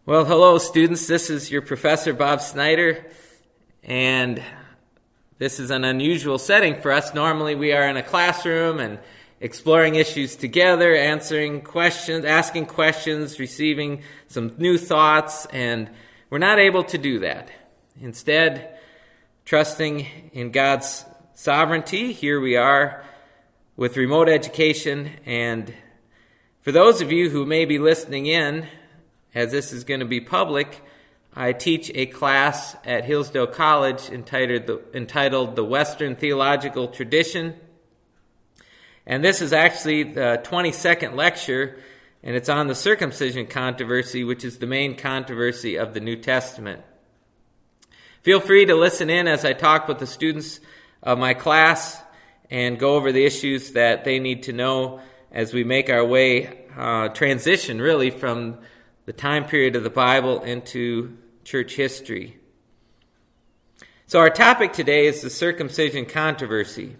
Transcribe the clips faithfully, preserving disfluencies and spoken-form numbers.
Well, hello, students. This is your Professor Bob Snyder, and this is an unusual setting for us. Normally, we are in a classroom and exploring issues together, answering questions, asking questions, receiving some new thoughts, and we're not able to do that. Instead, trusting in God's sovereignty, here we are with remote education. And for those of you who may be listening in, as this is going to be public, I teach a class at Hillsdale College entitled the, entitled The Western Theological Tradition. And this is actually the twenty-second lecture, and it's on the circumcision controversy, which is the main controversy of the New Testament. Feel free to listen in as I talk with the students of my class and go over the issues that they need to know as we make our way, uh, transition really from the time period of the Bible into church history. So our topic today is the circumcision controversy.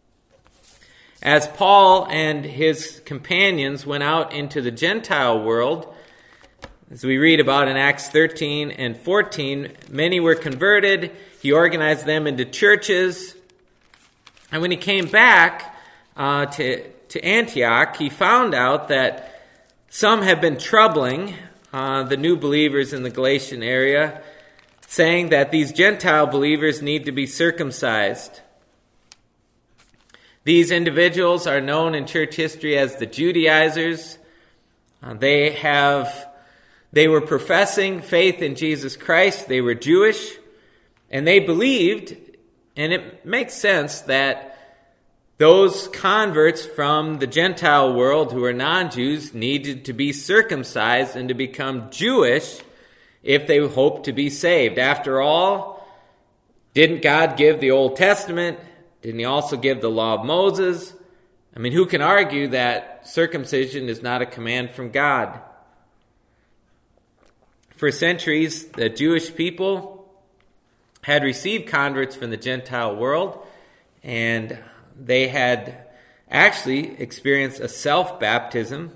As Paul and his companions went out into the Gentile world, as we read about in Acts thirteen and fourteen, many were converted. He organized them into churches. And when he came back uh, to, to Antioch, he found out that some had been troubling Uh, the new believers in the Galatian area, saying that these Gentile believers need to be circumcised. These individuals are known in church history as the Judaizers. Uh, they have, they were professing faith in Jesus Christ. They were Jewish, and they believed, and it makes sense, that those converts from the Gentile world who are non-Jews needed to be circumcised and to become Jewish if they hoped to be saved. After all, didn't God give the Old Testament? Didn't he also give the law of Moses? I mean, who can argue that circumcision is not a command from God? For centuries, the Jewish people had received converts from the Gentile world, and they had actually experienced a self-baptism.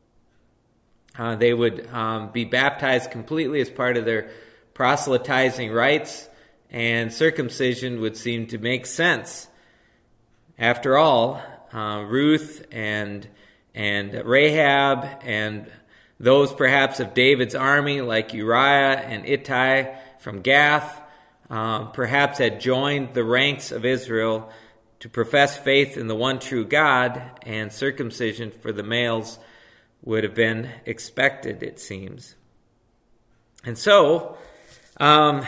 Uh, they would um, be baptized completely as part of their proselytizing rites, and circumcision would seem to make sense. After all, uh, Ruth and and Rahab and those perhaps of David's army like Uriah and Ittai from Gath uh, perhaps had joined the ranks of Israel to profess faith in the one true God, and circumcision for the males would have been expected, it seems. And so, um,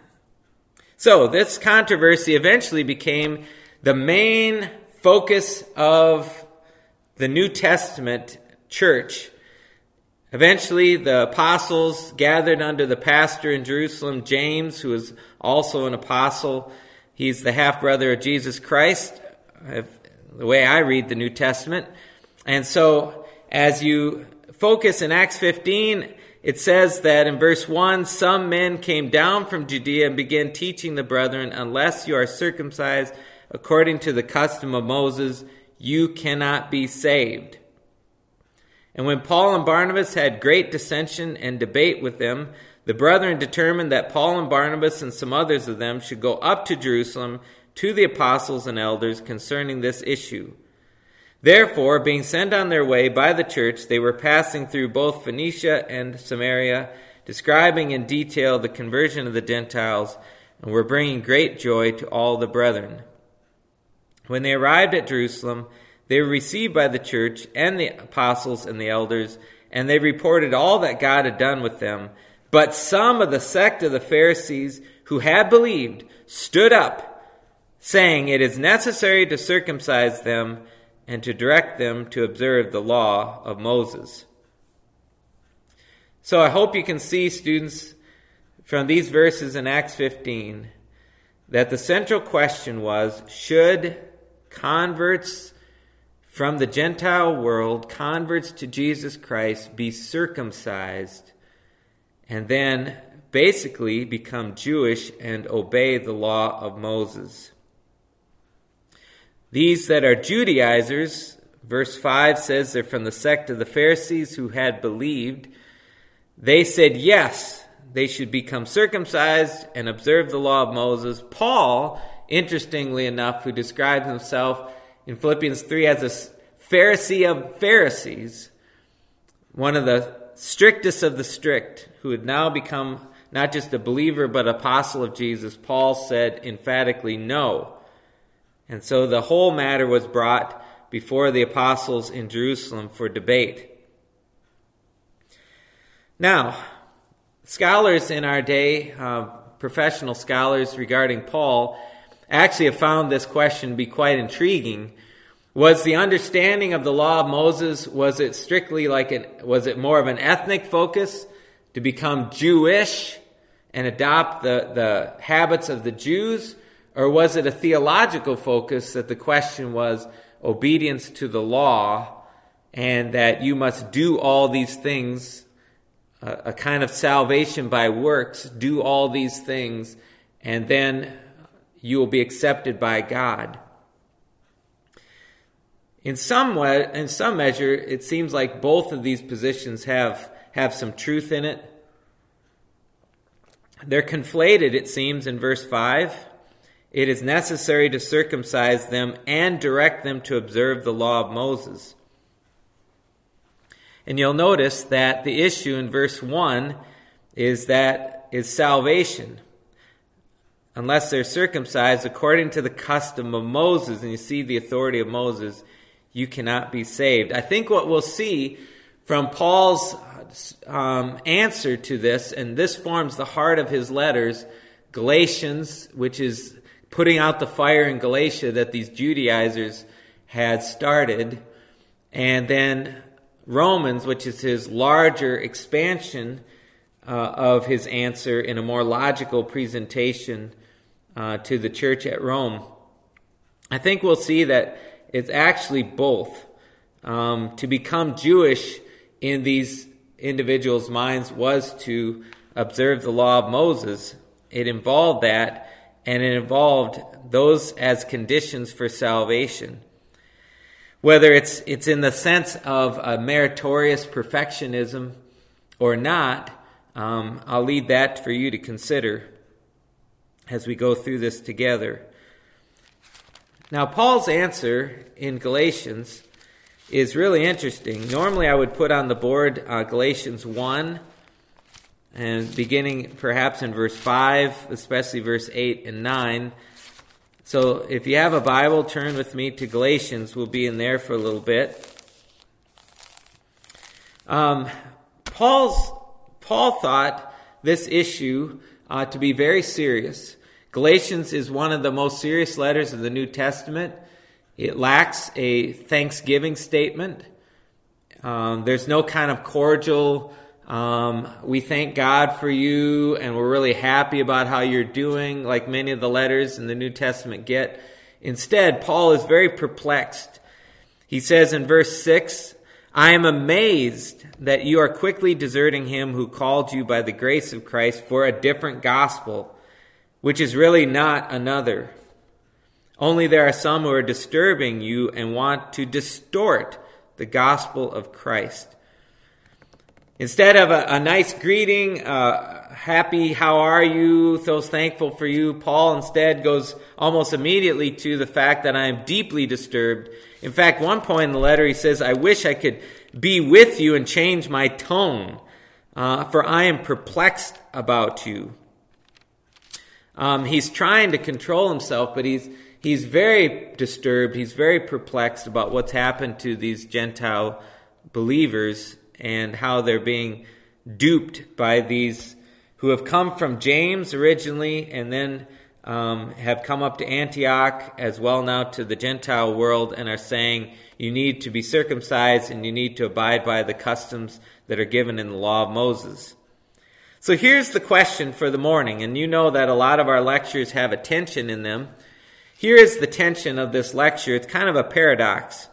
so this controversy eventually became the main focus of the New Testament church. Eventually, the apostles gathered under the pastor in Jerusalem, James, who was also an apostle. He's the half-brother of Jesus Christ, the way I read the New Testament. And so, as you focus in Acts fifteen, it says that in verse one, some men came down from Judea and began teaching the brethren, unless you are circumcised according to the custom of Moses, you cannot be saved. And when Paul and Barnabas had great dissension and debate with them, the brethren determined that Paul and Barnabas and some others of them should go up to Jerusalem to the apostles and elders concerning this issue. Therefore, being sent on their way by the church, they were passing through both Phoenicia and Samaria, describing in detail the conversion of the Gentiles, and were bringing great joy to all the brethren. When they arrived at Jerusalem, they were received by the church and the apostles and the elders, and they reported all that God had done with them. But some of the sect of the Pharisees who had believed stood up, saying, it is necessary to circumcise them and to direct them to observe the law of Moses. So I hope you can see, students, from these verses in Acts fifteen, that the central question was, should converts from the Gentile world, converts to Jesus Christ, be circumcised and then basically become Jewish and obey the law of Moses? These that are Judaizers, verse five says they're from the sect of the Pharisees who had believed. They said yes, they should become circumcised and observe the law of Moses. Paul, interestingly enough, who describes himself in Philippians three as a Pharisee of Pharisees, one of the strictest of the strict, who had now become not just a believer but apostle of Jesus, Paul said emphatically no. And so the whole matter was brought before the apostles in Jerusalem for debate. Now, scholars in our day, uh, professional scholars regarding Paul, actually have found this question to be quite intriguing. Was the understanding of the law of Moses, was it strictly like, an, was it more of an ethnic focus to become Jewish and adopt the, the habits of the Jews? Or was it a theological focus that the question was obedience to the law and that you must do all these things, a, a kind of salvation by works, do all these things, and then you will be accepted by God? In some way, in some measure, it seems like both of these positions have, have some truth in it. They're conflated, it seems, in verse five. It is necessary to circumcise them and direct them to observe the law of Moses. And you'll notice that the issue in verse one is that is salvation. Unless they're circumcised according to the custom of Moses, and you see the authority of Moses, you cannot be saved. I think what we'll see from Paul's um, answer to this, and this forms the heart of his letters, Galatians, which is putting out the fire in Galatia that these Judaizers had started, and then Romans, which is his larger expansion uh, of his answer in a more logical presentation uh, to the church at Rome. I think we'll see that it's actually both. Um, to become Jewish in these individuals' minds was to observe the law of Moses. It involved that, and it involved those as conditions for salvation. Whether it's it's in the sense of a meritorious perfectionism or not, um, I'll leave that for you to consider as we go through this together. Now, Paul's answer in Galatians is really interesting. Normally, I would put on the board uh, Galatians one, and beginning perhaps in verse five, especially verse eight and nine. So if you have a Bible, turn with me to Galatians. We'll be in there for a little bit. Um, Paul's Paul thought this issue uh, to be very serious. Galatians is one of the most serious letters of the New Testament. It lacks a thanksgiving statement. Um, there's no kind of cordial, um, we thank God for you and we're really happy about how you're doing, like many of the letters in the New Testament get. Instead, Paul is very perplexed. He says in verse six, I am amazed that you are quickly deserting him who called you by the grace of Christ for a different gospel, which is really not another. Only there are some who are disturbing you and want to distort the gospel of Christ. Instead of a, a nice greeting, uh, happy, how are you, so thankful for you, Paul instead goes almost immediately to the fact that I am deeply disturbed. In fact, one point in the letter he says, I wish I could be with you and change my tone, uh, for I am perplexed about you. Um, he's trying to control himself, but he's he's very disturbed. He's very perplexed about what's happened to these Gentile believers and how they're being duped by these who have come from James originally and then um, have come up to Antioch as well now to the Gentile world and are saying you need to be circumcised and you need to abide by the customs that are given in the law of Moses. So here's the question for the morning, and you know that a lot of our lectures have a tension in them. Here is the tension of this lecture. It's kind of a paradox.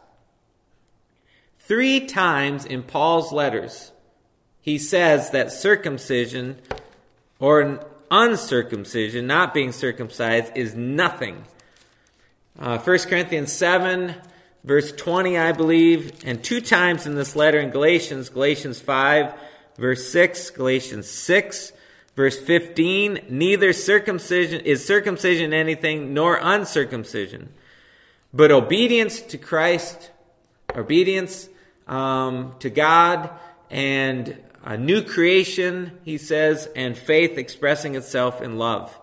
Three times in Paul's letters, he says that circumcision or uncircumcision, not being circumcised, is nothing. Uh, First Corinthians seven, verse twenty, I believe, and two times in this letter in Galatians, Galatians five, verse six, Galatians six, verse fifteen, neither circumcision is circumcision anything, nor uncircumcision, but obedience to Christ, obedience um, to God, and a new creation, he says, and faith expressing itself in love.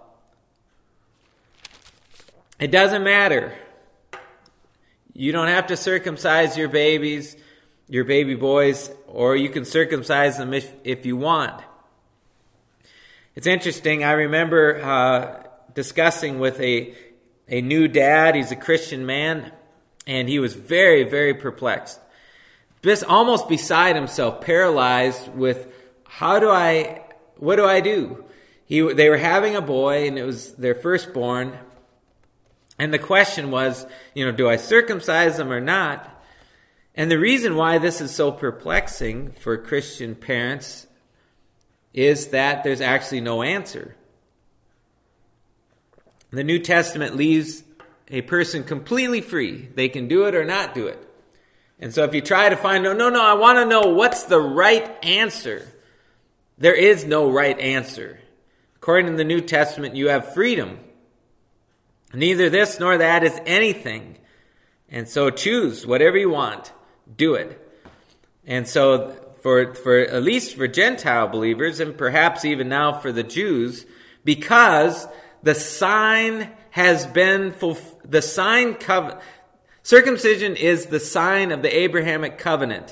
It doesn't matter. You don't have to circumcise your babies, your baby boys, or you can circumcise them if, if you want. It's interesting. I remember uh, discussing with a, a new dad. He's a Christian man, and he was very, very perplexed. Just almost beside himself, paralyzed with, how do I, what do I do? He, they were having a boy, and it was their firstborn. And the question was, you know, do I circumcise them or not? And the reason why this is so perplexing for Christian parents is that there's actually no answer. The New Testament leaves a person completely free. They can do it or not do it. And so if you try to find, no, no, no, I want to know what's the right answer. There is no right answer. According to the New Testament, you have freedom. Neither this nor that is anything. And so choose whatever you want. Do it. And so for, for at least for Gentile believers, and perhaps even now for the Jews, because the sign has been fulfilled, the sign covenant, circumcision is the sign of the Abrahamic covenant.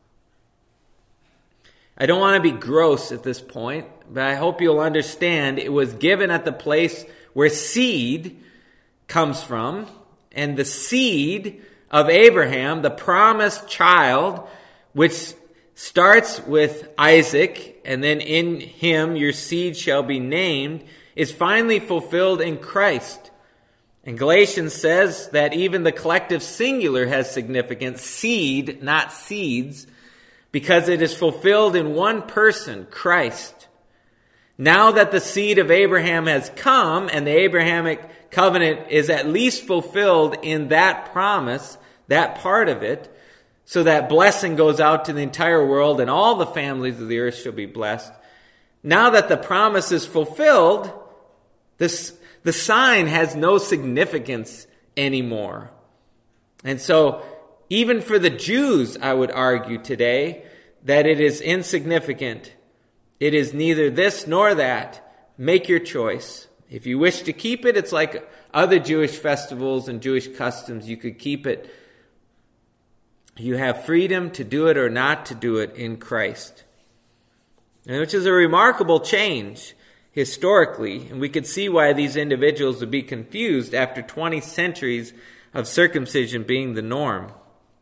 I don't want to be gross at this point, but I hope you'll understand it was given at the place where seed comes from, and the seed of Abraham, the promised child, which starts with Isaac, and then in him your seed shall be named, is finally fulfilled in Christ. And Galatians says that even the collective singular has significance, seed, not seeds, because it is fulfilled in one person, Christ. Now that the seed of Abraham has come, and the Abrahamic covenant is at least fulfilled in that promise, that part of it, so that blessing goes out to the entire world and all the families of the earth shall be blessed. Now that the promise is fulfilled, this, the sign has no significance anymore. And so, even for the Jews, I would argue today that it is insignificant. It is neither this nor that. Make your choice. If you wish to keep it, it's like other Jewish festivals and Jewish customs. You could keep it. You have freedom to do it or not to do it in Christ. And which is a remarkable change historically. And we could see why these individuals would be confused after twenty centuries of circumcision being the norm.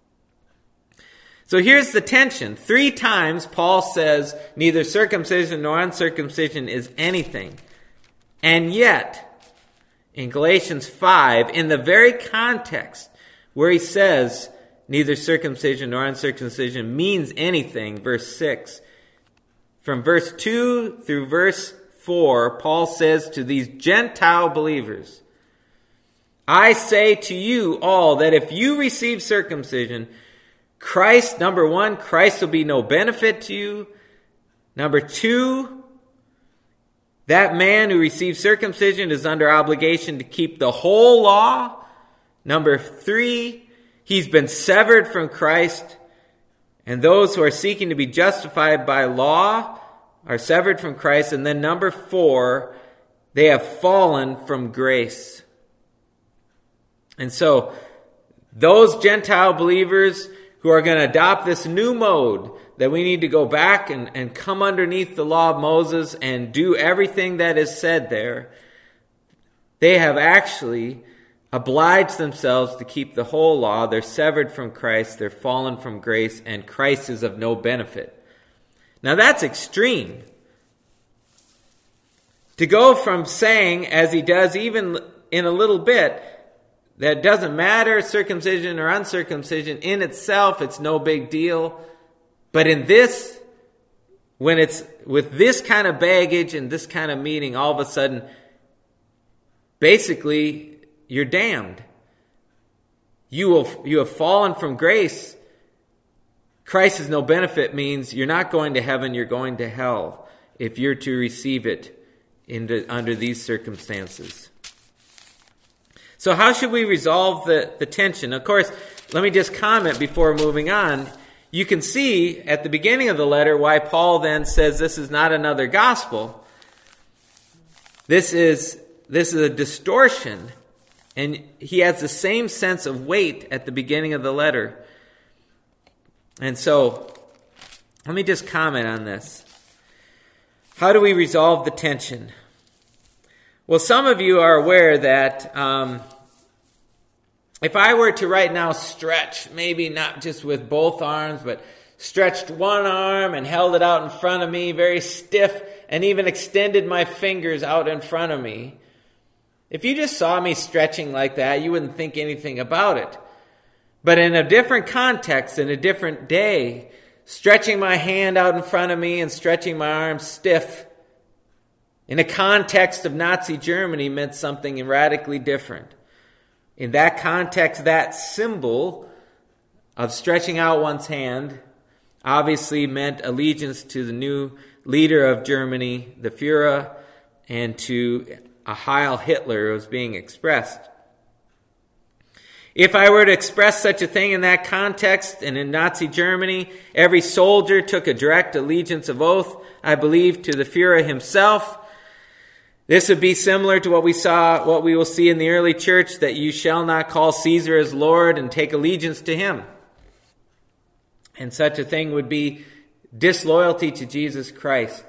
So here's the tension. Three times Paul says neither circumcision nor uncircumcision is anything. And yet, in Galatians five, in the very context where he says neither circumcision nor uncircumcision means anything, verse six, from verse two through verse four, Paul says to these Gentile believers, I say to you all that if you receive circumcision, Christ, number one, Christ will be no benefit to you. Number two, that man who receives circumcision is under obligation to keep the whole law. Number three, he's been severed from Christ. And those who are seeking to be justified by law are severed from Christ. And then number four, they have fallen from grace. And so, those Gentile believers who are going to adopt this new mode that we need to go back and, and come underneath the law of Moses and do everything that is said there, they have actually obliged themselves to keep the whole law. They're severed from Christ, they're fallen from grace, and Christ is of no benefit. Now that's extreme. To go from saying, as he does even in a little bit, that doesn't matter, circumcision or uncircumcision, in itself, it's no big deal. But in this, when it's with this kind of baggage and this kind of meaning, all of a sudden, basically, you're damned. You will, you have fallen from grace. Christ is no benefit means you're not going to heaven, you're going to hell if you're to receive it into, under these circumstances. So how should we resolve the, the tension? Of course, let me just comment before moving on. You can see at the beginning of the letter why Paul then says this is not another gospel. This is, this is a distortion. And he has the same sense of weight at the beginning of the letter. And so, let me just comment on this. How do we resolve the tension? Well, some of you are aware that um, if I were to right now stretch, maybe not just with both arms, but stretched one arm and held it out in front of me, very stiff, and even extended my fingers out in front of me, if you just saw me stretching like that, you wouldn't think anything about it. But in a different context, in a different day, stretching my hand out in front of me and stretching my arms stiff, in a context of Nazi Germany, meant something radically different. In that context, that symbol of stretching out one's hand obviously meant allegiance to the new leader of Germany, the Führer, and to a Heil Hitler was being expressed. If I were to express such a thing in that context and in Nazi Germany, every soldier took a direct allegiance of oath, I believe, to the Führer himself. This would be similar to what we saw, what we will see in the early church, that you shall not call Caesar as Lord and take allegiance to him. And such a thing would be disloyalty to Jesus Christ.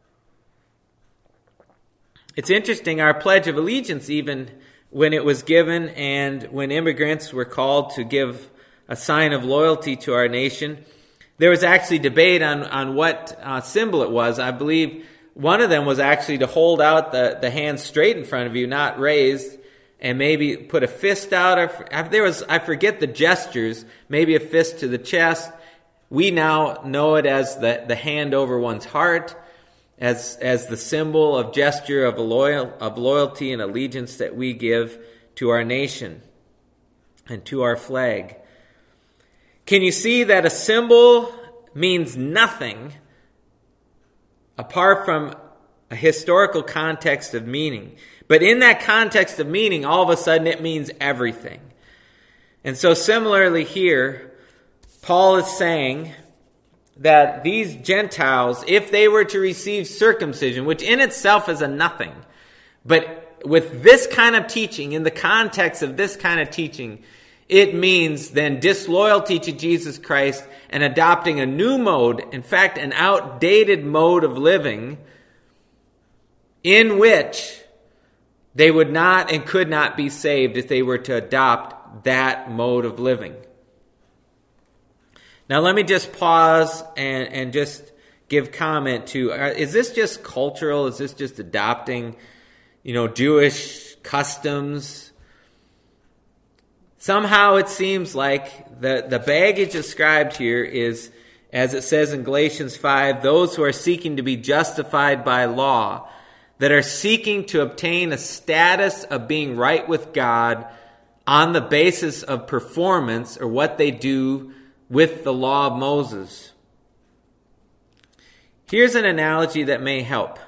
It's interesting, our Pledge of Allegiance, even when it was given and when immigrants were called to give a sign of loyalty to our nation, there was actually debate on, on what uh, symbol it was. I believe one of them was actually to hold out the, the hand straight in front of you, not raised, and maybe put a fist out. Or, there was, I forget the gestures, maybe a fist to the chest. We now know it as the, the hand over one's heart, as as the symbol of gesture of, a loyal, of loyalty and allegiance that we give to our nation and to our flag. Can you see that a symbol means nothing apart from a historical context of meaning? But in that context of meaning, all of a sudden it means everything. And so similarly here, Paul is saying that these Gentiles, if they were to receive circumcision, which in itself is a nothing, but with this kind of teaching, in the context of this kind of teaching, it means then disloyalty to Jesus Christ and adopting a new mode, in fact, an outdated mode of living, in which they would not and could not be saved if they were to adopt that mode of living. Now let me just pause and, and just give comment to, uh, is this just cultural? Is this just adopting, you know, Jewish customs? Somehow it seems like the, the baggage ascribed here is, as it says in Galatians five, those who are seeking to be justified by law, that are seeking to obtain a status of being right with God on the basis of performance or what they do with the law of Moses. Here's an analogy that may help.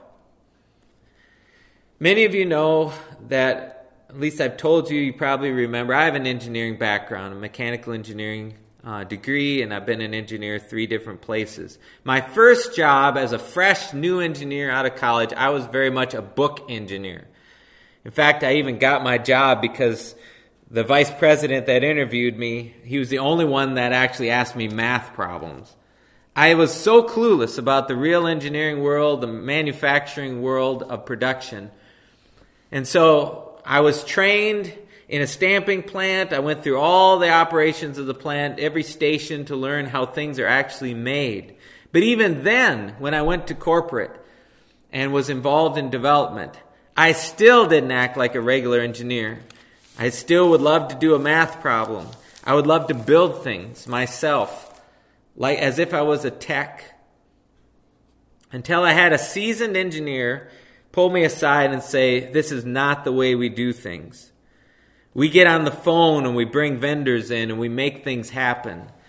Many of you know that, at least I've told you, you probably remember, I have an engineering background, a mechanical engineering uh, degree, and I've been an engineer three different places. My first job as a fresh new engineer out of college, I was very much a book engineer. In fact, I even got my job because the vice president that interviewed me, he was the only one that actually asked me math problems. I was so clueless about the real engineering world, the manufacturing world of production. And so I was trained in a stamping plant. I went through all the operations of the plant, every station, to learn how things are actually made. But even then, when I went to corporate and was involved in development, I still didn't act like a regular engineer. I still would love to do a math problem. I would love to build things myself, like as if I was a tech. Until I had a seasoned engineer pull me aside and say, this is not the way we do things. We get on the phone and we bring vendors in and we make things happen.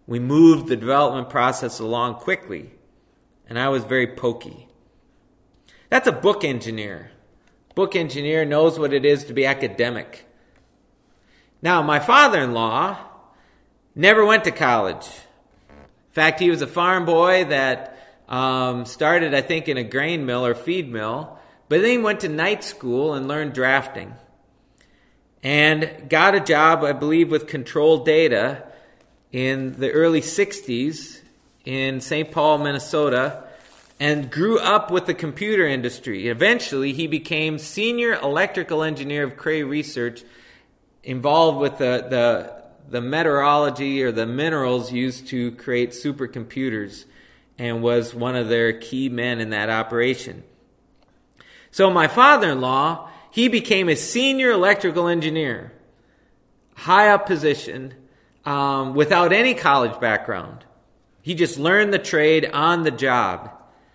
we moved the development process along quickly. And I was very pokey. That's a book engineer. Book engineer knows what it is to be academic. Now, my father-in-law never went to college. In fact, he was a farm boy that um, started, I think, in a grain mill or feed mill, but then he went to night school and learned drafting. And got a job, I believe, with Control Data in the early sixties in Saint Paul, Minnesota, and grew up with the computer industry. Eventually, he became senior electrical engineer of Cray Research, involved with the, the, the meteorology or the minerals used to create supercomputers, and was one of their key men in that operation. So my father-in-law, he became a senior electrical engineer, high up position, um, without any college background. He just learned the trade on the job.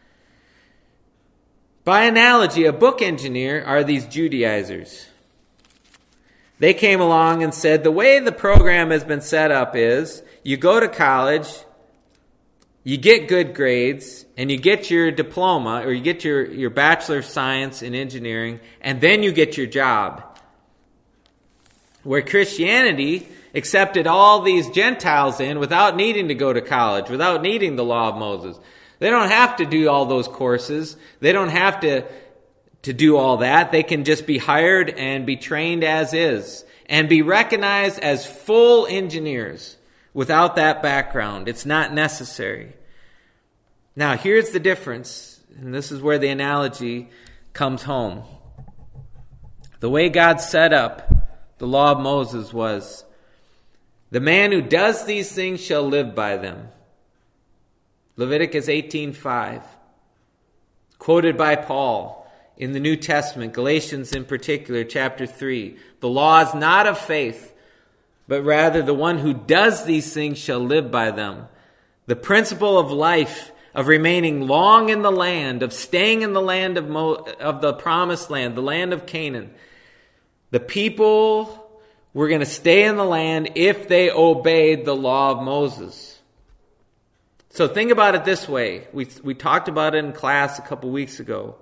By analogy, a book engineer are these Judaizers. They came along and said, the way the program has been set up is, you go to college, you get good grades, and you get your diploma, or you get your, your Bachelor of Science in Engineering, and then you get your job. Where Christianity accepted all these Gentiles in without needing to go to college, without needing the law of Moses. They don't have to do all those courses. They don't have to, to do all that. They can just be hired and be trained as is, and be recognized as full engineers. Without that background, it's not necessary. Now, here's the difference, and this is where the analogy comes home. The way God set up the law of Moses was, the man who does these things shall live by them. Leviticus eighteen five, quoted by Paul in the New Testament, Galatians in particular, chapter three. The law is not of faith, but rather the one who does these things shall live by them. The principle of life, of remaining long in the land, of staying in the land of, Mo- of the promised land, the land of Canaan. The people were going to stay in the land if they obeyed the law of Moses. So think about it this way. We, we talked about it in class a couple weeks ago.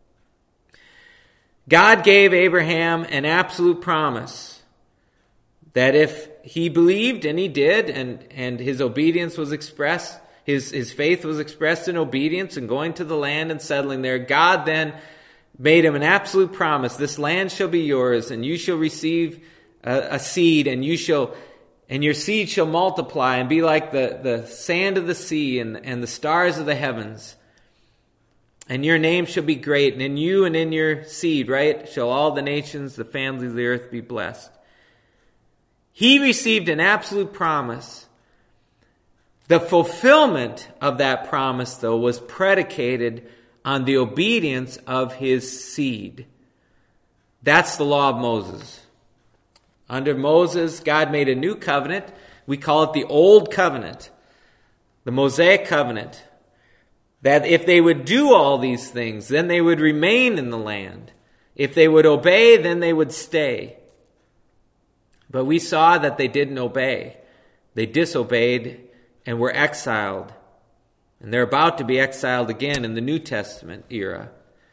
God gave Abraham an absolute promise that if he believed, and he did, and, and his obedience was expressed, his, his faith was expressed in obedience and going to the land and settling there, God then made him an absolute promise. This land shall be yours, and you shall receive a, a seed, and you shall, and your seed shall multiply and be like the, the sand of the sea and, and the stars of the heavens. And your name shall be great, and in you and in your seed, right, shall all the nations, the families of the earth be blessed. He received an absolute promise. The fulfillment of that promise, though, was predicated on the obedience of his seed. That's the law of Moses. Under Moses, God made a new covenant. We call it the Old Covenant, the Mosaic Covenant. That if they would do all these things, then they would remain in the land. If they would obey, then they would stay. But we saw that they didn't obey. They disobeyed and were exiled. And they're about to be exiled again in the New Testament era.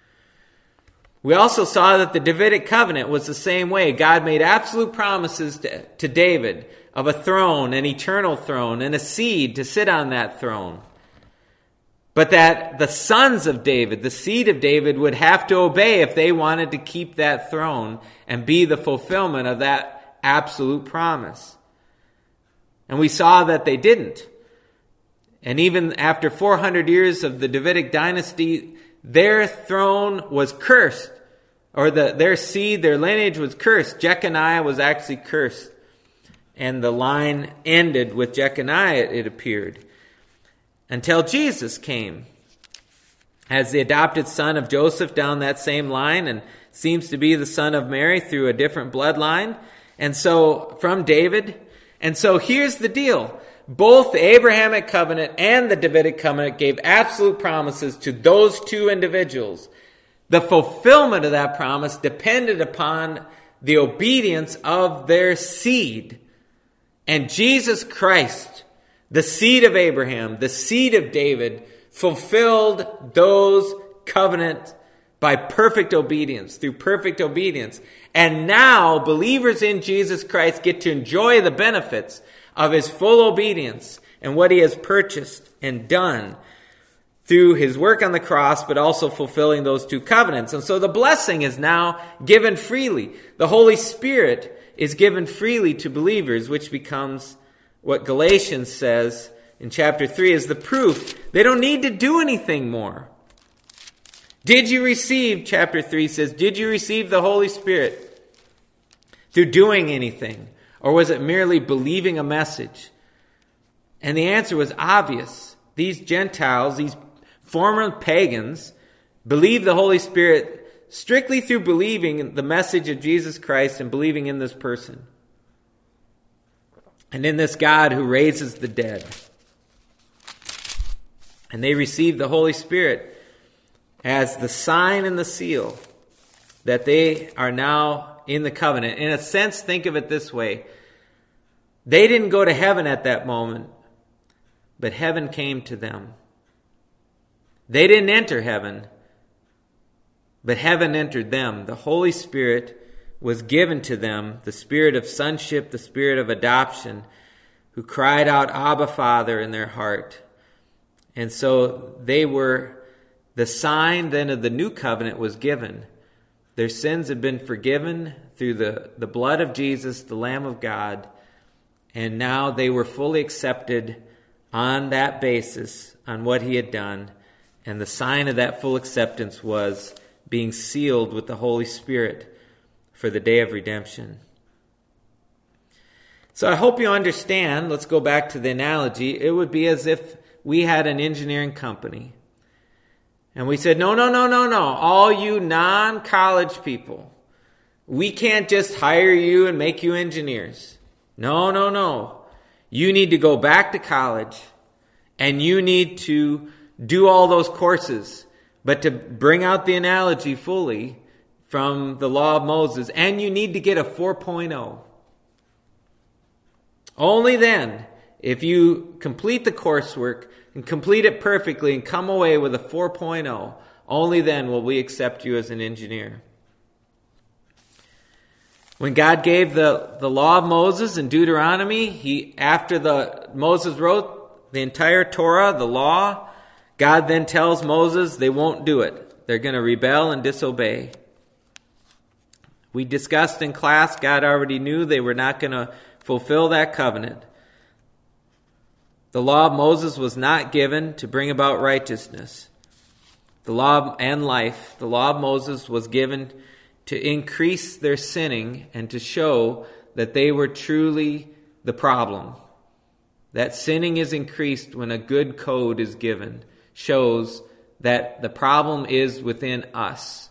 We also saw that the Davidic covenant was the same way. God made absolute promises to, to David of a throne, an eternal throne, and a seed to sit on that throne. But that the sons of David, the seed of David, would have to obey if they wanted to keep that throne and be the fulfillment of that absolute promise. And we saw that they didn't. And even after four hundred years of the Davidic dynasty, their throne was cursed. Or the, their seed, their lineage was cursed. Jeconiah was actually cursed. And the line ended with Jeconiah, it appeared. Until Jesus came as the adopted son of Joseph down that same line, and seems to be the son of Mary through a different bloodline. And so, from David. And so here's the deal. Both the Abrahamic covenant and the Davidic covenant gave absolute promises to those two individuals. The fulfillment of that promise depended upon the obedience of their seed. And Jesus Christ, the seed of Abraham, the seed of David, fulfilled those covenants by perfect obedience, through perfect obedience. And now believers in Jesus Christ get to enjoy the benefits of his full obedience and what he has purchased and done through his work on the cross, but also fulfilling those two covenants. And so the blessing is now given freely. The Holy Spirit is given freely to believers, which becomes what Galatians says in chapter three is the proof. They don't need to do anything more. Did you receive, chapter three says, did you receive the Holy Spirit through doing anything? Or was it merely believing a message? And the answer was obvious. These Gentiles, these former pagans, believed the Holy Spirit strictly through believing the message of Jesus Christ and believing in this person. And in this God who raises the dead. And they received the Holy Spirit as the sign and the seal that they are now in the covenant. In a sense, think of it this way. They didn't go to heaven at that moment, but heaven came to them. They didn't enter heaven, but heaven entered them. The Holy Spirit was given to them, the spirit of sonship, the spirit of adoption, who cried out, Abba, Father, in their heart. And so they were, the sign then of the new covenant was given. Their sins had been forgiven through the, the blood of Jesus, the Lamb of God. And now they were fully accepted on that basis, on what he had done. And the sign of that full acceptance was being sealed with the Holy Spirit for the day of redemption. So I hope you understand, let's go back to the analogy. It would be as if we had an engineering company. And we said, no, no, no, no, no. All you non-college people, we can't just hire you and make you engineers. No, no, no. You need to go back to college and you need to do all those courses. But to bring out the analogy fully from the law of Moses, and you need to get a four point oh. Only then, if you complete the coursework and complete it perfectly and come away with a four point oh, only then will we accept you as an engineer. When God gave the, the law of Moses in Deuteronomy, he after the Moses wrote the entire Torah, the law, God then tells Moses they won't do it. They're going to rebel and disobey. We discussed in class, God already knew they were not going to fulfill that covenant. The law of Moses was not given to bring about righteousness. The law and life, the law of Moses was given to increase their sinning and to show that they were truly the problem. That sinning is increased when a good code is given, shows that the problem is within us.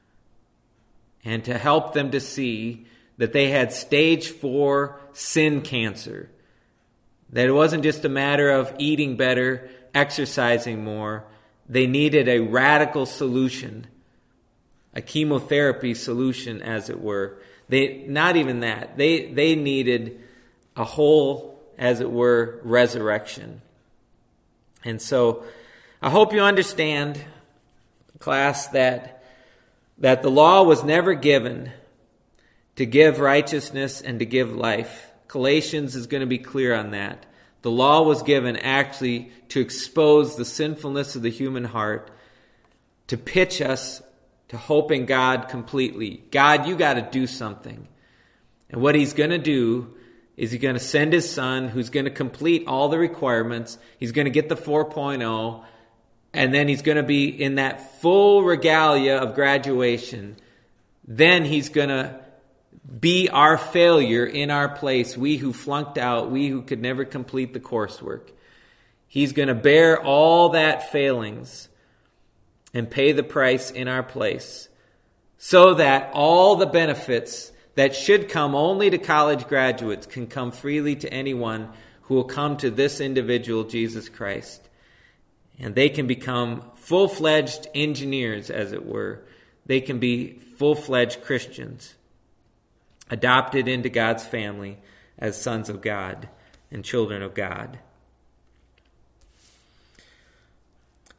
And to help them to see that they had stage four sin cancer. That it wasn't just a matter of eating better, exercising more. They needed a radical solution. A chemotherapy solution, as it were. They not even that. They they needed a whole, as it were, resurrection. And so I hope you understand, class, that that the law was never given to give righteousness and to give life. Galatians is going to be clear on that. The law was given actually to expose the sinfulness of the human heart, to pitch us to hope in God completely. God, you got to do something. And what he's going to do is he's going to send his son who's going to complete all the requirements. He's going to get the four point oh. And then he's going to be in that full regalia of graduation. Then he's going to be our failure in our place. We who flunked out, we who could never complete the coursework. He's going to bear all that failings and pay the price in our place, so that all the benefits that should come only to college graduates can come freely to anyone who will come to this individual, Jesus Christ. And they can become full-fledged engineers, as it were. They can be full-fledged Christians, adopted into God's family as sons of God and children of God.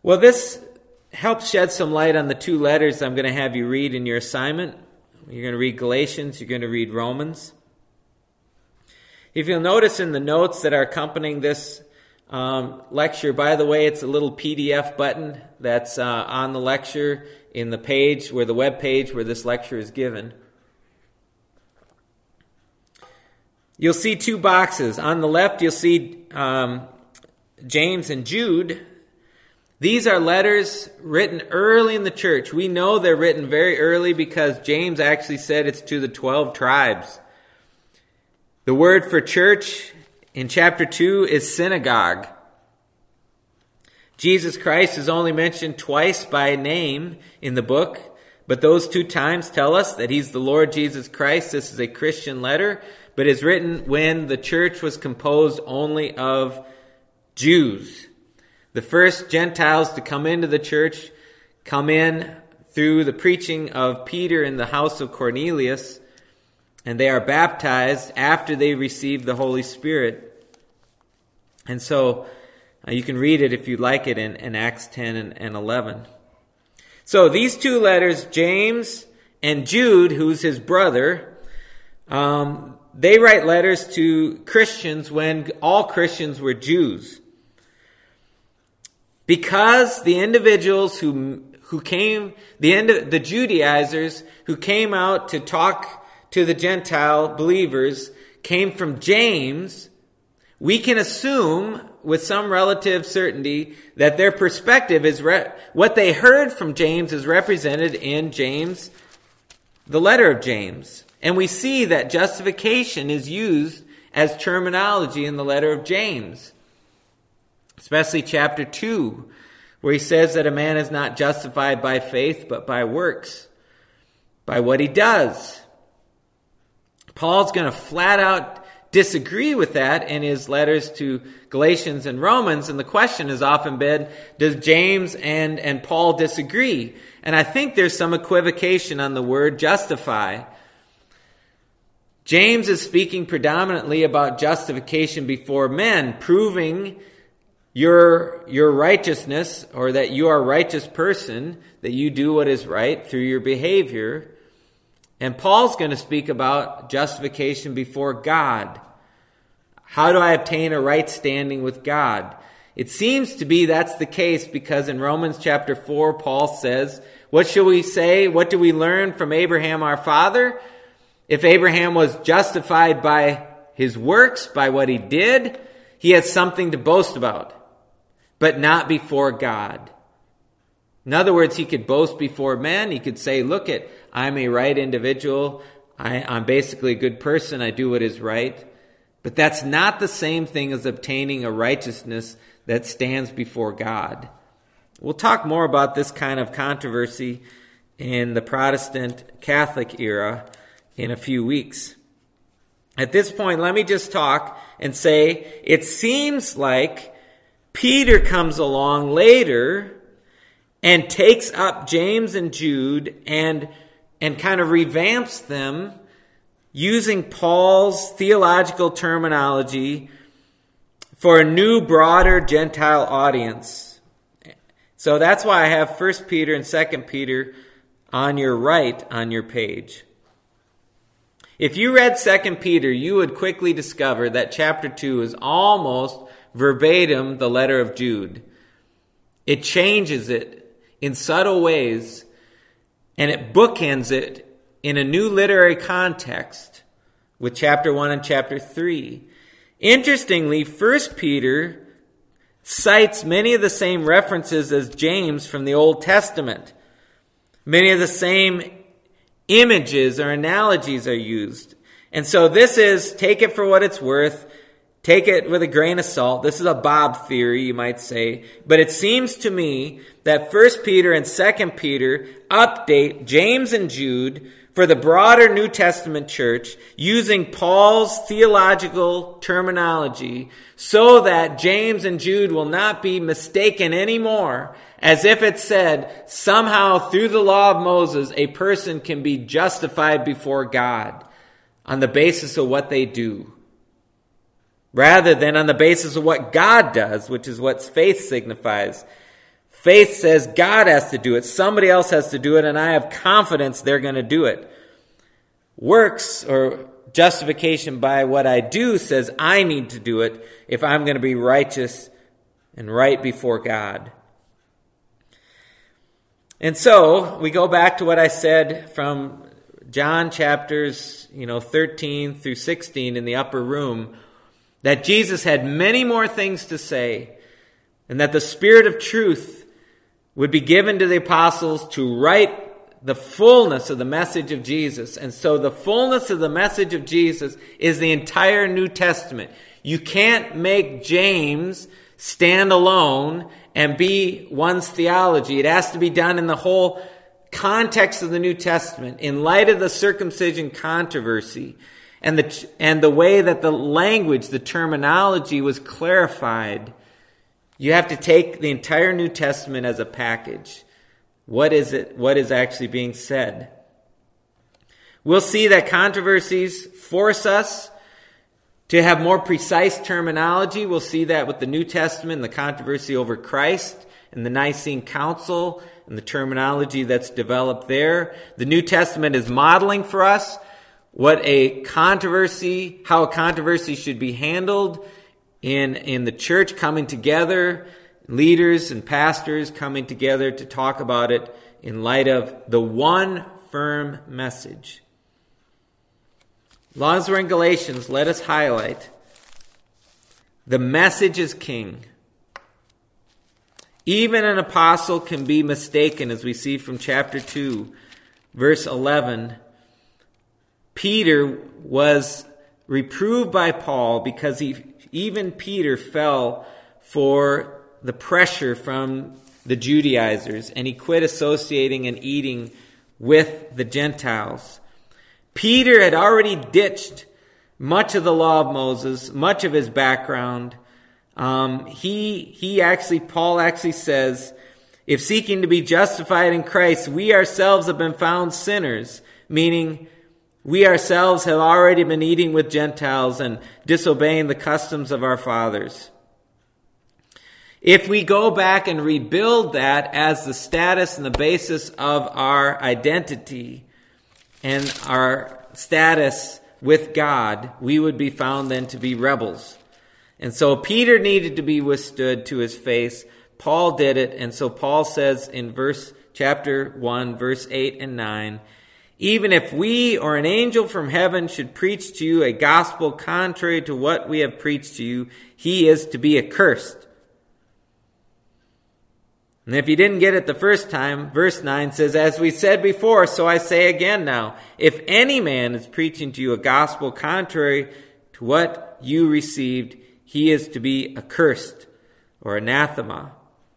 Well, this helps shed some light on the two letters I'm going to have you read in your assignment. You're going to read Galatians, you're going to read Romans. If you'll notice in the notes that are accompanying this um, lecture, by the way, it's a little P D F button that's uh, on the lecture in the page, where the web page where this lecture is given. You'll see two boxes. On the left, you'll see um, James and Jude. These are letters written early in the church. We know they're written very early because James actually said it's to the twelve tribes. The word for church in chapter two is synagogue. Jesus Christ is only mentioned twice by name in the book, but those two times tell us that he's the Lord Jesus Christ. This is a Christian letter, but is written when the church was composed only of Jews. The first Gentiles to come into the church come in through the preaching of Peter in the house of Cornelius, and they are baptized after they receive the Holy Spirit. And so uh, you can read it if you like it in, in Acts ten and, and eleven. So these two letters, James and Jude, who's his brother, um, they write letters to Christians when all Christians were Jews. Because the individuals who who came, the end, the Judaizers who came out to talk to the Gentile believers came from James, we can assume with some relative certainty that their perspective is re- what they heard from James is represented in James, the letter of James. And we see that justification is used as terminology in the letter of James. Especially chapter two, where he says that a man is not justified by faith, but by works, by what he does. Paul's going to flat out disagree with that in his letters to Galatians and Romans, and the question has often been, does James and, and Paul disagree? And I think there's some equivocation on the word justify. James is speaking predominantly about justification before men, proving Your your righteousness, or that you are a righteous person, that you do what is right through your behavior. And Paul's going to speak about justification before God. How do I obtain a right standing with God? It seems to be that's the case because in Romans chapter four, Paul says, what shall we say? What do we learn from Abraham our father? If Abraham was justified by his works, by what he did, he has something to boast about, but not before God. In other words, he could boast before men. He could say, look it, I'm a right individual. I, I'm basically a good person. I do what is right. But that's not the same thing as obtaining a righteousness that stands before God. We'll talk more about this kind of controversy in the Protestant Catholic era in a few weeks. At this point, let me just talk and say, it seems like Peter comes along later and takes up James and Jude and, and kind of revamps them using Paul's theological terminology for a new, broader Gentile audience. So that's why I have First Peter and Second Peter on your right on your page. If you read Second Peter, you would quickly discover that chapter two is almost verbatim the letter of Jude. It changes it in subtle ways, and it bookends it in a new literary context with chapter one and chapter three. Interestingly, First Peter cites many of the same references as James from the Old Testament. Many of the same images or analogies are used. And so this is, take it for what it's worth, take it with a grain of salt. This is a Bob theory, you might say. But it seems to me that First Peter and Second Peter update James and Jude for the broader New Testament church using Paul's theological terminology so that James and Jude will not be mistaken anymore, as if it said somehow through the law of Moses a person can be justified before God on the basis of what they do, rather than on the basis of what God does, which is what faith signifies. Faith says God has to do it. Somebody else has to do it, and I have confidence they're going to do it. Works, or justification by what I do, says I need to do it if I'm going to be righteous and right before God. And so we go back to what I said from John chapters, you know, thirteen through sixteen in the upper room, that Jesus had many more things to say, and that the Spirit of truth would be given to the apostles to write the fullness of the message of Jesus. And so the fullness of the message of Jesus is the entire New Testament. You can't make James stand alone and be one's theology. It has to be done in the whole context of the New Testament, in light of the circumcision controversy and the and the way that the language, the terminology was clarified. You have to take the entire New Testament as a package. What is it? What is actually being said? We'll see that controversies force us to have more precise terminology. We'll see that with the New Testament, the controversy over Christ and the Nicene Council and the terminology that's developed there. The New Testament is modeling for us what a controversy, how a controversy should be handled in, in the church coming together, leaders and pastors coming together to talk about it in light of the one firm message. As long as we're in Galatians, let us highlight the message is king. Even an apostle can be mistaken, as we see from chapter two, verse eleven. Peter was reproved by Paul because he, even Peter fell for the pressure from the Judaizers, and he quit associating and eating with the Gentiles. Peter had already ditched much of the law of Moses, much of his background. Um, he, he actually, Paul actually says, if seeking to be justified in Christ, we ourselves have been found sinners, meaning we ourselves have already been eating with Gentiles and disobeying the customs of our fathers. If we go back and rebuild that as the status and the basis of our identity and our status with God, we would be found then to be rebels. And so Peter needed to be withstood to his face. Paul did it. And so Paul says in verse chapter one, verse eight and nine, even if we or an angel from heaven should preach to you a gospel contrary to what we have preached to you, he is to be accursed. And if you didn't get it the first time, verse nine says, as we said before, so I say again now, if any man is preaching to you a gospel contrary to what you received, he is to be accursed or anathema.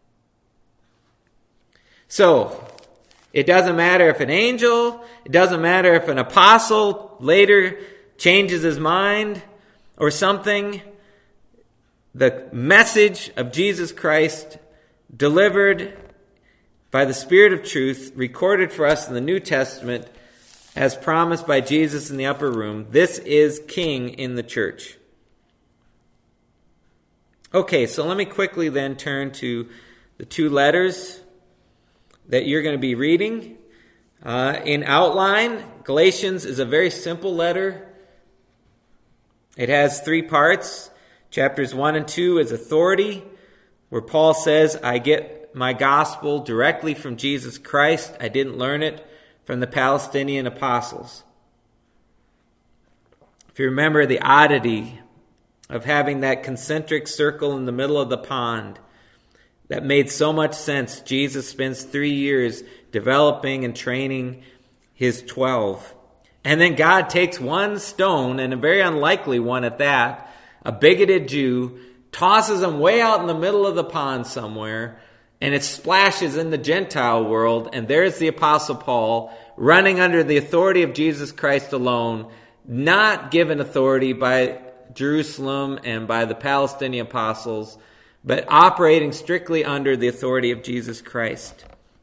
So, it doesn't matter if an angel, it doesn't matter if an apostle later changes his mind or something. The message of Jesus Christ delivered by the Spirit of truth, recorded for us in the New Testament, as promised by Jesus in the upper room, this is king in the church. Okay, so let me quickly then turn to the two letters that you're going to be reading. Uh, in outline, Galatians is a very simple letter. It has three parts. Chapters one and two is authority, where Paul says, I get my gospel directly from Jesus Christ. I didn't learn it from the Palestinian apostles. If you remember the oddity of having that concentric circle in the middle of the pond, that made so much sense. Jesus spends three years developing and training his twelve. And then God takes one stone, and a very unlikely one at that, a bigoted Jew, tosses him way out in the middle of the pond somewhere, and it splashes in the Gentile world, and there's the Apostle Paul running under the authority of Jesus Christ alone, not given authority by Jerusalem and by the Palestinian apostles, but operating strictly under the authority of Jesus Christ.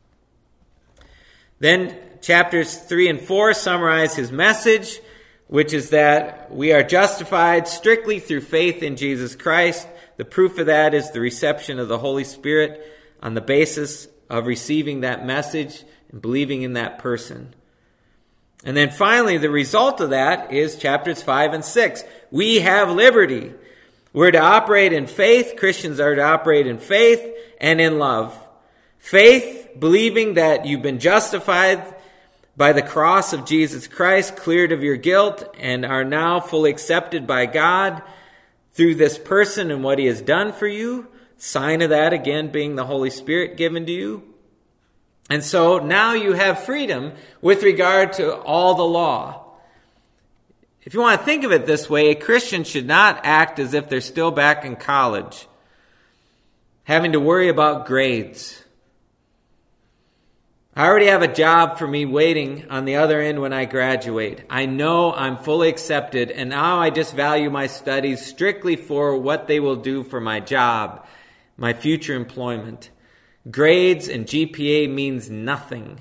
Then chapters three and four summarize his message, which is that we are justified strictly through faith in Jesus Christ. The proof of that is the reception of the Holy Spirit on the basis of receiving that message and believing in that person. And then finally, the result of that is chapters five and six. We have liberty. We're to operate in faith. Christians are to operate in faith and in love. Faith, believing that you've been justified by the cross of Jesus Christ, cleared of your guilt, and are now fully accepted by God through this person and what he has done for you. Sign of that, again, being the Holy Spirit given to you. And so now you have freedom with regard to all the law. If you want to think of it this way, a Christian should not act as if they're still back in college, having to worry about grades. I already have a job for me waiting on the other end when I graduate. I know I'm fully accepted, and now I just value my studies strictly for what they will do for my job, my future employment. Grades and G P A means nothing.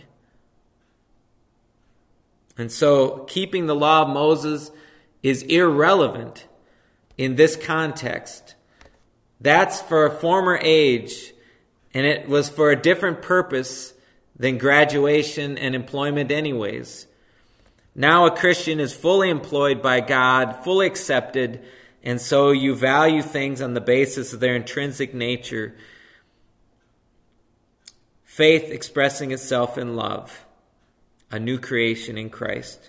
And so keeping the law of Moses is irrelevant in this context. That's for a former age, and it was for a different purpose than graduation and employment anyways. Now a Christian is fully employed by God, fully accepted, and so you value things on the basis of their intrinsic nature. Faith expressing itself in love, a new creation in Christ.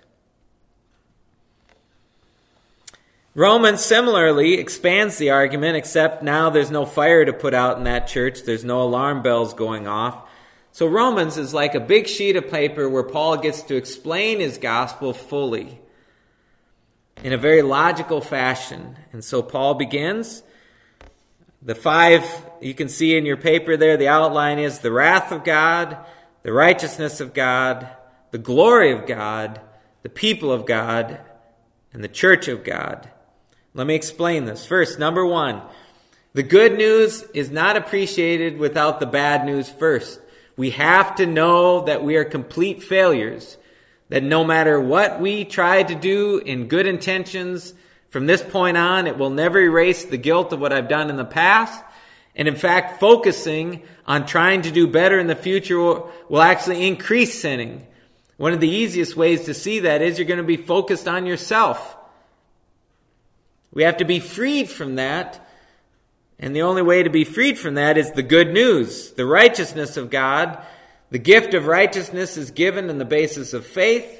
Romans similarly expands the argument, except now there's no fire to put out in that church. There's no alarm bells going off. So Romans is like a big sheet of paper where Paul gets to explain his gospel fully in a very logical fashion. And so Paul begins. The five you can see in your paper there, the outline is the wrath of God, the righteousness of God, the glory of God, the people of God, and the church of God. Let me explain this. First, number one, the good news is not appreciated without the bad news first. We have to know that we are complete failures, that no matter what we try to do in good intentions, from this point on, it will never erase the guilt of what I've done in the past. And in fact, focusing on trying to do better in the future will, will actually increase sinning. One of the easiest ways to see that is you're going to be focused on yourself. We have to be freed from that. And the only way to be freed from that is the good news, the righteousness of God. The gift of righteousness is given on the basis of faith.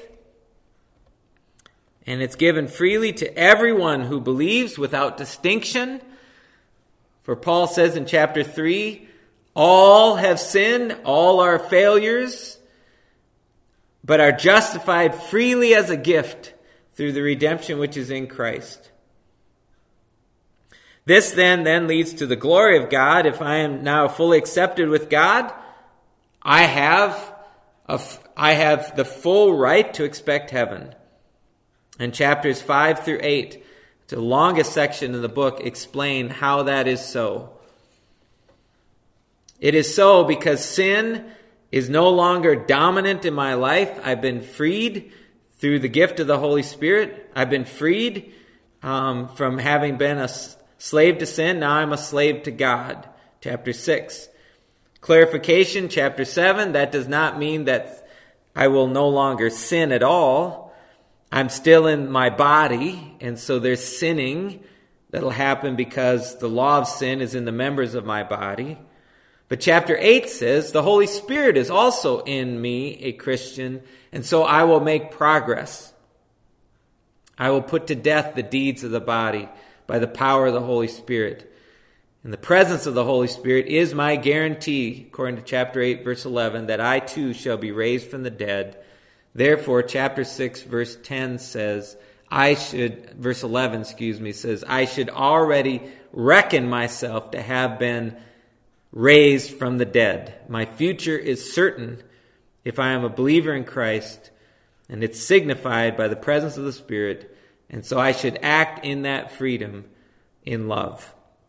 And it's given freely to everyone who believes without distinction. For Paul says in chapter three, all have sinned, all are failures, but are justified freely as a gift through the redemption which is in Christ. This then, then leads to the glory of God. If I am now fully accepted with God, I have, a, I have the full right to expect heaven. And chapters five through eight, the longest section of the book, explain how that is so. It is so because sin is no longer dominant in my life. I've been freed through the gift of the Holy Spirit. I've been freed um, from having been a slave to sin. Now I'm a slave to God. Chapter six. Clarification, chapter seven. That does not mean that I will no longer sin at all. I'm still in my body, and so there's sinning that'll happen because the law of sin is in the members of my body. But chapter eight says the Holy Spirit is also in me, a Christian, and so I will make progress. I will put to death the deeds of the body by the power of the Holy Spirit. And the presence of the Holy Spirit is my guarantee, according to chapter eight, verse eleven, that I too shall be raised from the dead. Therefore, chapter six, verse ten says, I should, verse eleven, excuse me, says, I should already reckon myself to have been raised from the dead. My future is certain if I am a believer in Christ, and it's signified by the presence of the Spirit, and so I should act in that freedom in love.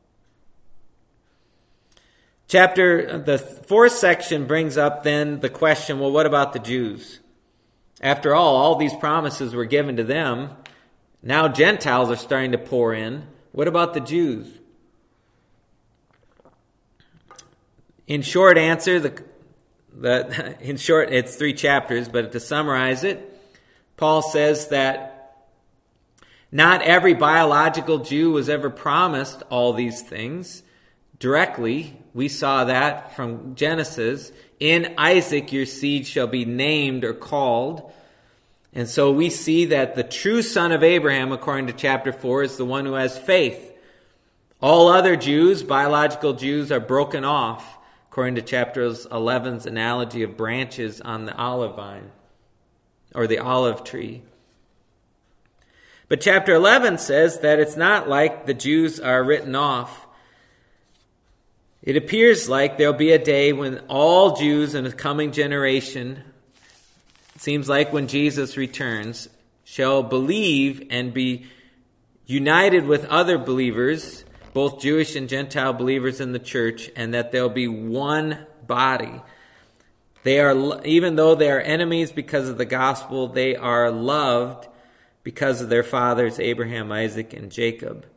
Chapter, the fourth section brings up then the question, well, what about the Jews? After all, all these promises were given to them. Now Gentiles are starting to pour in. What about the Jews? In short answer, the, the in short, it's three chapters, but to summarize it, Paul says that not every biological Jew was ever promised all these things directly. We saw that from Genesis. In Isaac your seed shall be named or called. And so we see that the true son of Abraham, according to chapter four, is the one who has faith. All other Jews, biological Jews, are broken off, according to chapter eleven's analogy of branches on the olive vine, or the olive tree. But chapter eleven says that it's not like the Jews are written off. It appears like there'll be a day when all Jews in the coming generation, it seems like when Jesus returns, shall believe and be united with other believers, both Jewish and Gentile believers in the church, and that there'll be one body. They are, even though they are enemies because of the gospel, they are loved because of their fathers, Abraham, Isaac, and Jacob.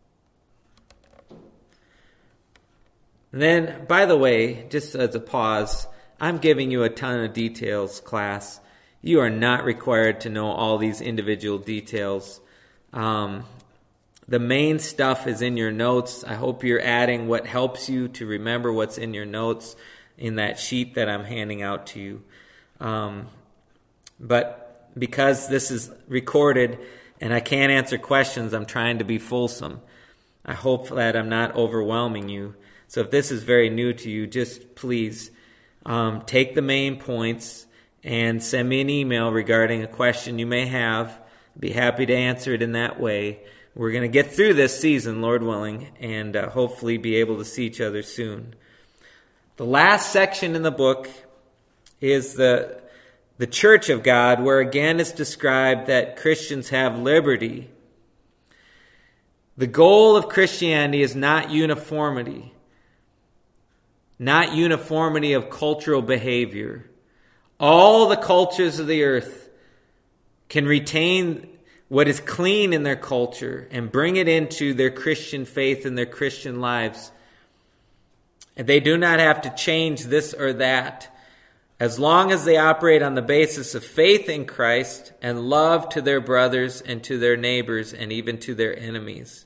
And then, by the way, just as a pause, I'm giving you a ton of details, class. You are not required to know all these individual details. Um, the main stuff is in your notes. I hope you're adding what helps you to remember what's in your notes in that sheet that I'm handing out to you. Um, but because this is recorded and I can't answer questions, I'm trying to be fulsome. I hope that I'm not overwhelming you. So if this is very new to you, just please um, take the main points and send me an email regarding a question you may have. I'd be happy to answer it in that way. We're going to get through this season, Lord willing, and uh, hopefully be able to see each other soon. The last section in the book is the, the Church of God, where again it's described that Christians have liberty. The goal of Christianity is not uniformity. Not uniformity of cultural behavior. All the cultures of the earth can retain what is clean in their culture and bring it into their Christian faith and their Christian lives. And they do not have to change this or that, as long as they operate on the basis of faith in Christ and love to their brothers and to their neighbors and even to their enemies.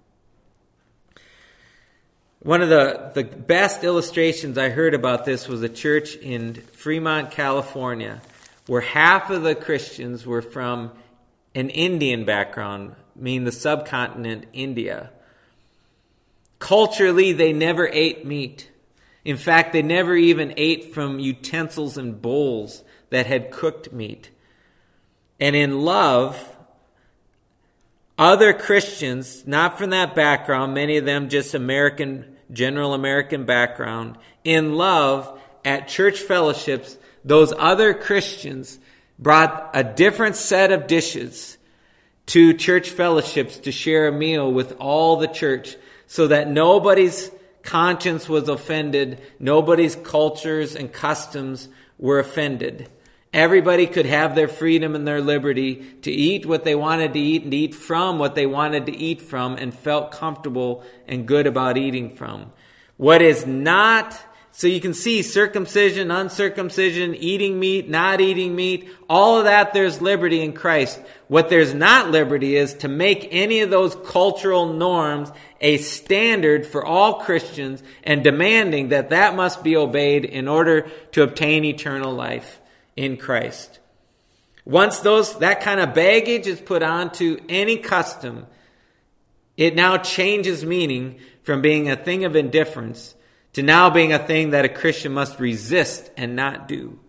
One of the, the best illustrations I heard about this was a church in Fremont, California, where half of the Christians were from an Indian background, meaning the subcontinent India. Culturally, they never ate meat. In fact, they never even ate from utensils and bowls that had cooked meat. And in love, other Christians, not from that background, many of them just American, general American background, in love, at church fellowships, those other Christians brought a different set of dishes to church fellowships to share a meal with all the church, so that nobody's conscience was offended, nobody's cultures and customs were offended. Everybody could have their freedom and their liberty to eat what they wanted to eat and eat from what they wanted to eat from and felt comfortable and good about eating from. What is not, so you can see circumcision, uncircumcision, eating meat, not eating meat, all of that there's liberty in Christ. What there's not liberty is to make any of those cultural norms a standard for all Christians and demanding that that must be obeyed in order to obtain eternal life in Christ. Once those that kind of baggage is put onto any custom, it now changes meaning from being a thing of indifference to now being a thing that a Christian must resist and not do.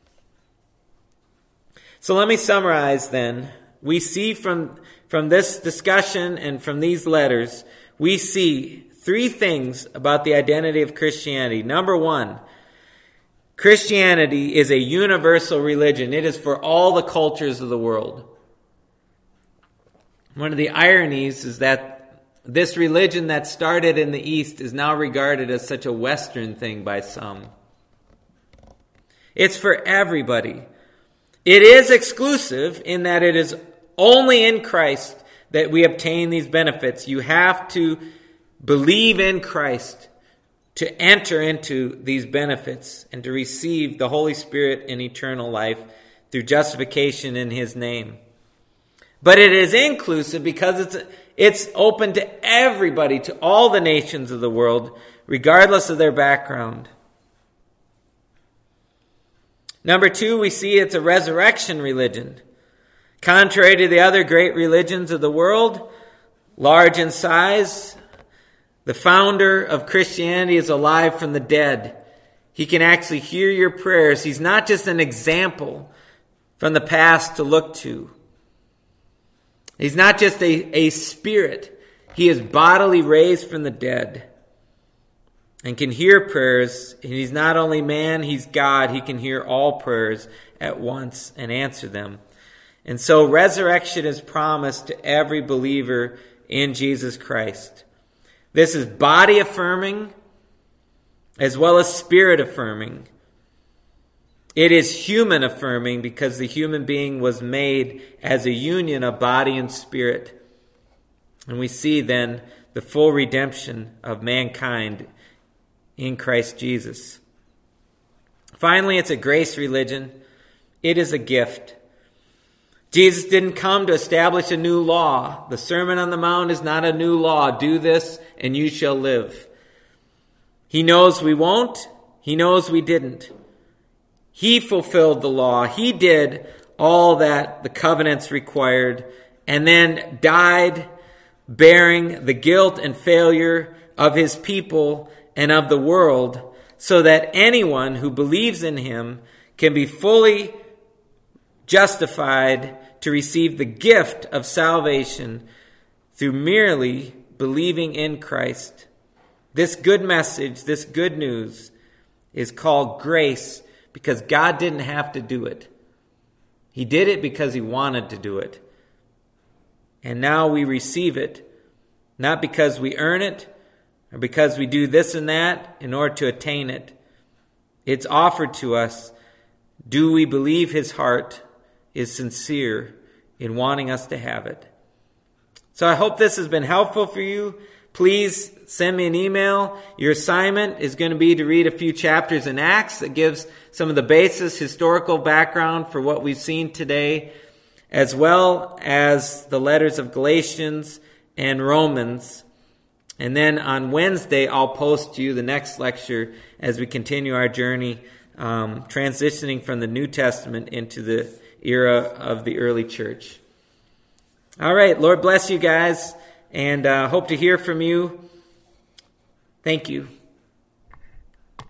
So let me summarize then. We see from, from this discussion and from these letters, we see three things about the identity of Christianity. Number one, Christianity is a universal religion. It is for all the cultures of the world. One of the ironies is that this religion that started in the East is now regarded as such a Western thing by some. It's for everybody. It is exclusive in that it is only in Christ that we obtain these benefits. You have to believe in Christ to enter into these benefits and to receive the Holy Spirit in eternal life through justification in his name. But it is inclusive because it's it's open to everybody, to all the nations of the world, regardless of their background. Number two, we see it's a resurrection religion. Contrary to the other great religions of the world, large in size, the founder of Christianity is alive from the dead. He can actually hear your prayers. He's not just an example from the past to look to. He's not just a, a spirit. He is bodily raised from the dead and can hear prayers. And he's not only man, he's God. He can hear all prayers at once and answer them. And so resurrection is promised to every believer in Jesus Christ. This is body affirming as well as spirit affirming. It is human affirming because the human being was made as a union of body and spirit. And we see then the full redemption of mankind in Christ Jesus. Finally, it's a grace religion. It is a gift. Jesus didn't come to establish a new law. The Sermon on the Mount is not a new law. Do this and you shall live. He knows we won't. He knows we didn't. He fulfilled the law. He did all that the covenants required and then died bearing the guilt and failure of his people and of the world so that anyone who believes in him can be fully justified to receive the gift of salvation through merely believing in Christ. This good message, this good news is called grace because God didn't have to do it. He did it because he wanted to do it. And now we receive it, not because we earn it or because we do this and that in order to attain it. It's offered to us. Do we believe his heart is sincere in wanting us to have it? So I hope this has been helpful for you. Please send me an email. Your assignment is going to be to read a few chapters in Acts that gives some of the basis, historical background for what we've seen today, as well as the letters of Galatians and Romans. And then on Wednesday, I'll post to you the next lecture as we continue our journey, um, transitioning from the New Testament into the era of the early church. All right, Lord bless you guys, and uh, hope to hear from you. Thank you.